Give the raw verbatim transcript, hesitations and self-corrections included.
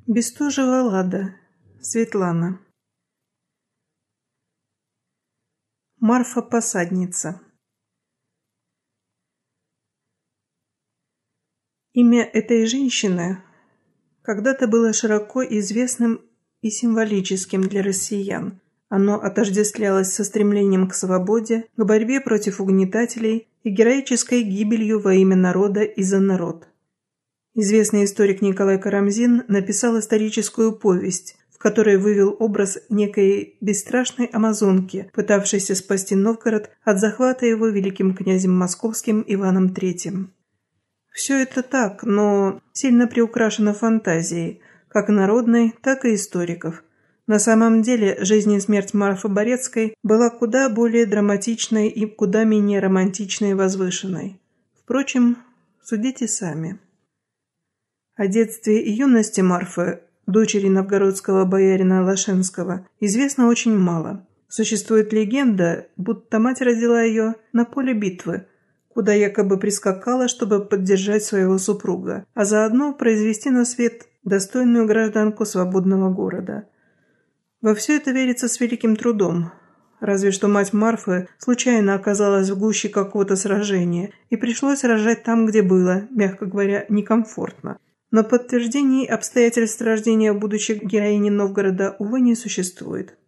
Бестужева Лада. Светлана. Марфа-посадница. Имя этой женщины когда-то было широко известным и символическим для россиян. Оно отождествлялось со стремлением к свободе, к борьбе против угнетателей и героической гибелью во имя народа и за народ. Известный историк Николай Карамзин написал историческую повесть, в которой вывел образ некой бесстрашной амазонки, пытавшейся спасти Новгород от захвата его великим князем московским Иваном Третьим. Все это так, но сильно приукрашено фантазией, как народной, так и историков. На самом деле, жизнь и смерть Марфы Борецкой была куда более драматичной и куда менее романтичной и возвышенной. Впрочем, судите сами. О детстве и юности Марфы, дочери новгородского боярина Лашенского, известно очень мало. Существует легенда, будто мать родила ее на поле битвы, куда якобы прискакала, чтобы поддержать своего супруга, а заодно произвести на свет достойную гражданку свободного города. Во все это верится с великим трудом. Разве что мать Марфы случайно оказалась в гуще какого-то сражения, и пришлось рожать там, где было, мягко говоря, некомфортно. Но подтверждений обстоятельств рождения будущей героини Новгорода, увы, не существует.